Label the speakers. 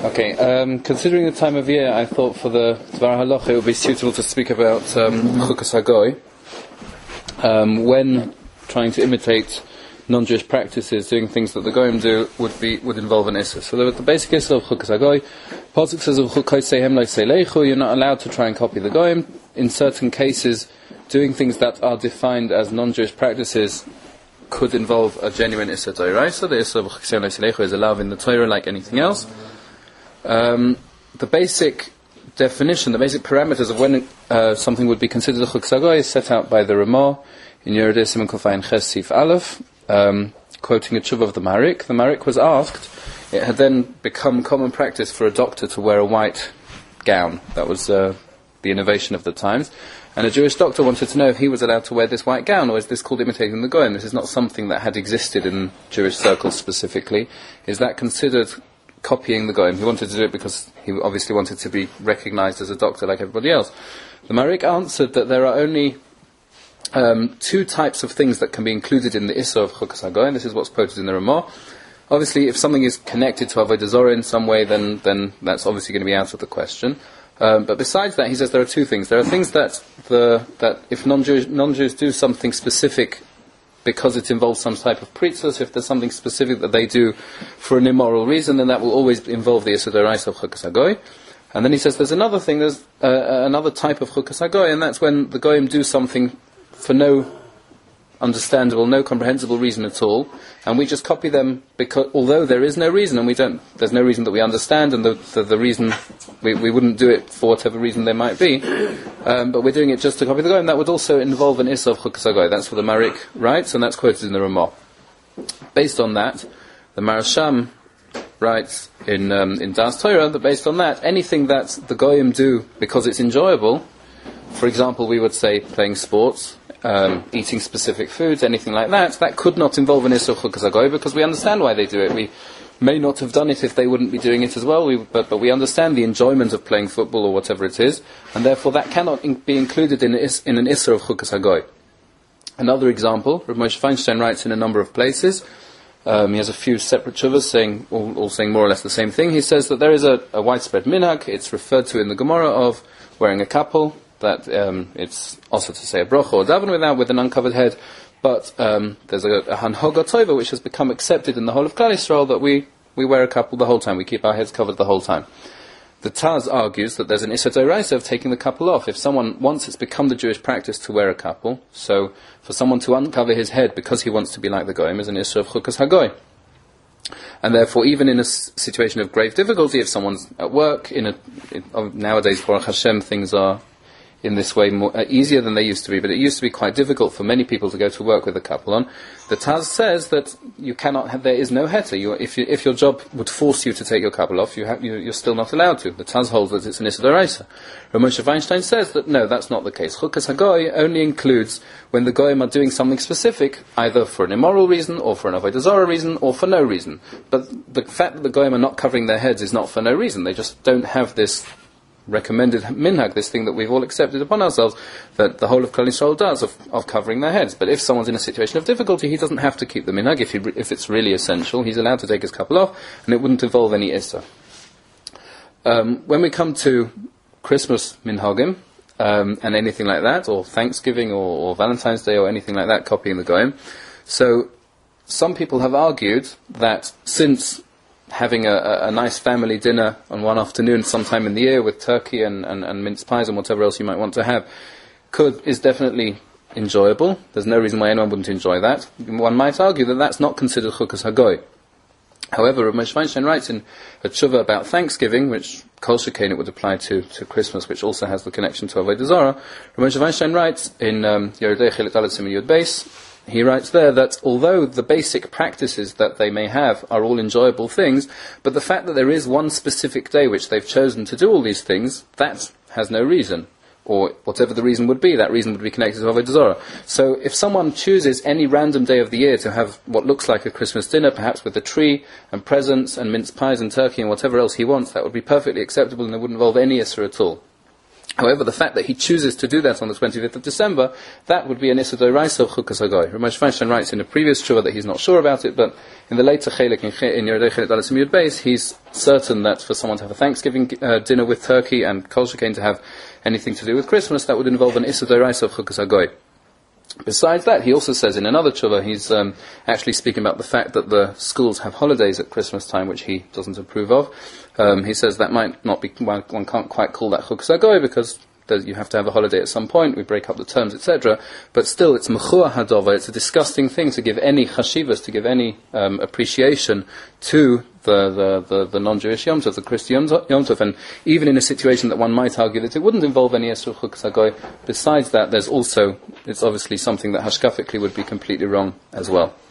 Speaker 1: Okay, considering the time of year, I thought for the Dvar Halacha it would be suitable to speak about Chukas HaGoy. When trying to imitate non-Jewish practices, doing things that the Goyim do would involve an Issa. So the basic Issa of Chukas HaGoy, Pasuk says, you're not allowed to try and copy the Goyim. In certain cases, doing things that are defined as non-Jewish practices could involve a genuine Issa D'oraisa. The Issa of Chukas HaGoy is allowed in the Torah like anything else. The basic definition, the basic parameters of when something would be considered a Chukas HaGoy is set out by the Ramah in Yeridei Siman Kofayin Ches Sif Aleph, quoting a tshuva of the Marik. The Marik was asked, it had then become common practice for a doctor to wear a white gown. That was the innovation of the times. And a Jewish doctor wanted to know if he was allowed to wear this white gown, or is this called imitating the Goyim? This is not something that had existed in Jewish circles specifically. Is that considered copying the Goyim? He wanted to do it because he obviously wanted to be recognized as a doctor like everybody else. The Marik answered that there are only two types of things that can be included in the Issa of Chukas HaGoy, and this is what's quoted in the Ramah. Obviously, if something is connected to Avodah Zorah in some way, then that's obviously going to be out of the question. But besides that, he says there are two things. There are things that if non-Jews do something specific because it involves some type of pritza, so if there's something specific that they do for an immoral reason, then that will always involve the Issa D'oraisa of Chukas HaGoy. And then he says there's another thing, there's another type of Chukas HaGoy, and that's when the Goyim do something for no understandable, no comprehensible reason at all, and we just copy them because, although there is no reason, and there's no reason that we understand, and the reason, we wouldn't do it for whatever reason there might be, but we're doing it just to copy the Goyim. That would also involve an Issa of Chukas HaGoy. That's what the Marik writes, and that's quoted in the Ramah. Based on that, the Marasham writes in Das Torah that based on that, anything that the Goyim do because it's enjoyable, for example, we would say playing sports, eating specific foods, anything like that could not involve an Issa of Chukas HaGoy because we understand why they do it. We may not have done it if they wouldn't be doing it as well, but we understand the enjoyment of playing football or whatever it is, and therefore that cannot be included in an Issa of Chukas HaGoy. Another example, Rav Moshe Feinstein writes in a number of places, he has a few separate tshuvas all saying more or less the same thing. He says that there is a widespread minhag, it's referred to in the Gemara, of wearing a kapel, that it's also to say a bracha or daven with an uncovered head, but there's a hanhoga tova which has become accepted in the whole of Klal Yisrael that we wear a kapel the whole time, we keep our heads covered the whole time. The Taz argues that there's an Issa D'oraisa of taking the kapel off. If someone, once it's become the Jewish practice to wear a kapel, so for someone to uncover his head because he wants to be like the Goyim is an Issa of Chukas HaGoy. And therefore, even in a situation of grave difficulty, if someone's at work, nowadays, Baruch Hashem, things are in this way more easier than they used to be, but it used to be quite difficult for many people to go to work with a kapel on. The Taz says that you cannot have, there is no heter. If your job would force you to take your kapel off, you're still not allowed to. The Taz holds that it's an Issa D'oraisa. Rav Moshe Feinstein says that no, that's not the case. Chukas HaGoy only includes when the Goyim are doing something specific, either for an immoral reason, or for an Avodah Zorah reason, or for no reason. But the fact that the Goyim are not covering their heads is not for no reason. They just don't have this recommended minhag, this thing that we've all accepted upon ourselves, that the whole of Klal Yisrael does, of covering their heads. But if someone's in a situation of difficulty, he doesn't have to keep the minhag. If it's really essential, he's allowed to take his kapel off, and it wouldn't involve any Issa. When we come to Christmas minhagim, and anything like that, or Thanksgiving, or Valentine's Day, or anything like that, copying the Goyim, so some people have argued that since having a nice family dinner on one afternoon sometime in the year with turkey and mince pies and whatever else you might want to have is definitely enjoyable. There's no reason why anyone wouldn't enjoy that. One might argue that that's not considered Chukas HaGoy. However, Rav Moshe Feinstein writes in a tshuva about Thanksgiving, which Kol Shekain it would apply to Christmas, which also has the connection to Avodah Zorah. Rav Moshe Feinstein writes in Yeridei Chelik Dalet Siman Yud Beis, he writes there that although the basic practices that they may have are all enjoyable things, but the fact that there is one specific day which they've chosen to do all these things, that has no reason. Or whatever the reason would be, that reason would be connected to Avodah Zorah. So if someone chooses any random day of the year to have what looks like a Christmas dinner, perhaps with a tree and presents and mince pies and turkey and whatever else he wants, that would be perfectly acceptable and it wouldn't involve any Issa at all. However, the fact that he chooses to do that on the 25th of December, that would be an Issa D'Oraisa of Chukas HaGoy. Ramesh Feinstein writes in a previous Shuvah that he's not sure about it, but in the later Chelik in Yeridei Chelik Dalet Yud Beis, he's certain that for someone to have a Thanksgiving dinner with turkey and Kol Shekain to have anything to do with Christmas, that would involve an Issa D'Oraisa of Chukas HaGoy. Besides that, he also says in another tshuva, he's actually speaking about the fact that the schools have holidays at Christmas time, which he doesn't approve of. He says that might not be, one can't quite call that Chukas HaGoy because you have to have a holiday at some point, we break up the terms, etc. But still, it's mechua hadova, it's a disgusting thing to give any chashivas, to give any appreciation to the non-Jewish Yom Tov, the Christian Yom Tov, and even in a situation that one might argue that it wouldn't involve any Yisur Chukas HaGoy, besides that, there's also, it's obviously something that hashkafically would be completely wrong as well.